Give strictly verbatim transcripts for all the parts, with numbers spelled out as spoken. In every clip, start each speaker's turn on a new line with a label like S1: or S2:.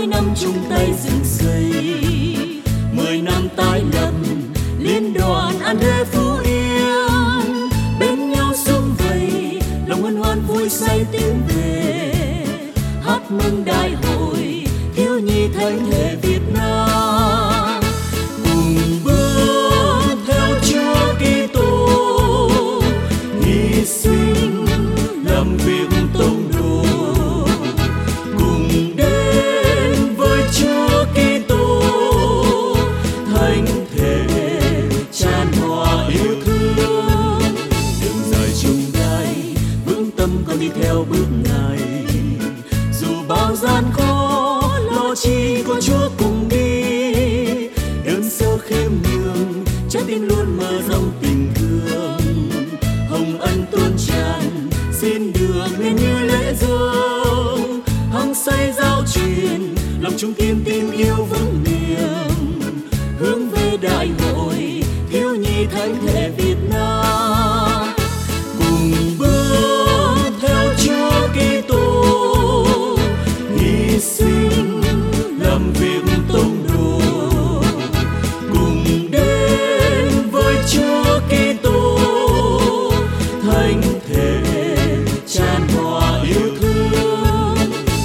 S1: mươi năm chung tay dựng xây, mười năm tái lập liên đoàn An Đê Phú Yên, bên nhau sum vầy lòng hân hoan vui say tiến về, hát mừng đại hội thiếu nhi thánh thể Việt Nam. Cùng bước theo Chúa Kitô, hy sinh làm việc tông đồ, cùng đến với Chúa Kitô, thánh thể tràn hòa yêu thương. Đường dài chung gai vững tâm con đi theo bước Ngài, dù bao gian khó lo chi có Chúa cùng đi. Đơn sơ khiêm nhường trái tim luôn mở rộng tình thương, hồng ân tuôn tràn xin được nên như lễ dâng. Hăng say giao truyền lòng chung kiên tim yêu vững niềm, hướng về đại hội thiếu nhi thánh thể Việt Nam. Cùng bước theo Chúa Kitô, hy sinh làm việc tông đồ, cùng đến với Chúa Kitô, thánh thể tràn hòa yêu thương.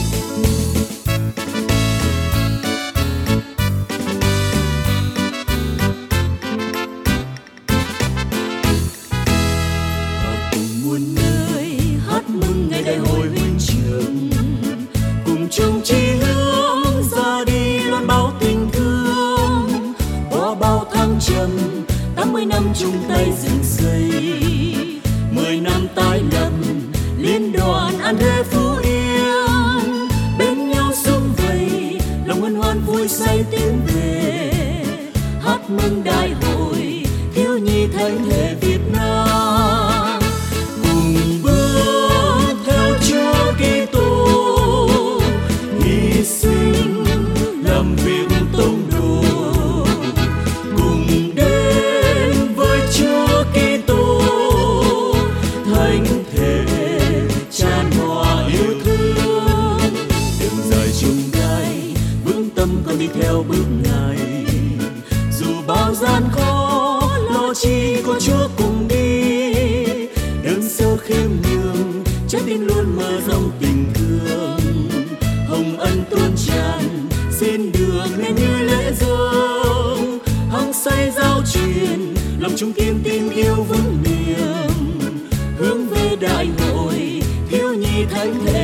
S1: Ở cùng muôn nơi hát mừng ngày đại hội huynh trưởng, cùng chung chí hướng ra đi loan báo tình thương. Qua bao thăng trầm tám mươi năm chung tay dựng xây, mười năm tái lập liên đoàn An Đê Phú Yên, bên nhau sum vầy lòng hân hoan vui say tiến về, hát mừng đại hội thiếu nhi thánh thể Việt Nam. Cùng bước theo Chúa Kitô, hy sinh làm việc tông đồ, cùng đến với Chúa Kitô, thánh thể tràn hòa yêu thương. Đường dài chung gai vững tâm con đi theo bước Ngài, dù bao gian khó lo chi có Chúa cùng đi. Đơn sơ khiêm nhường trái tim luôn mở rộng tình thương, hồng ân tuôn tràn xin được nên như lễ dâng. Hăng say giao truyền lòng chung kiên tim yêu vững niềm, hướng về đại hội thiếu nhi thánh thể